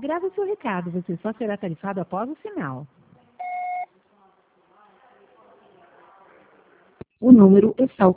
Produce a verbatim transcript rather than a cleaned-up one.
Grave o seu recado, você só será tarifado após o sinal. O número está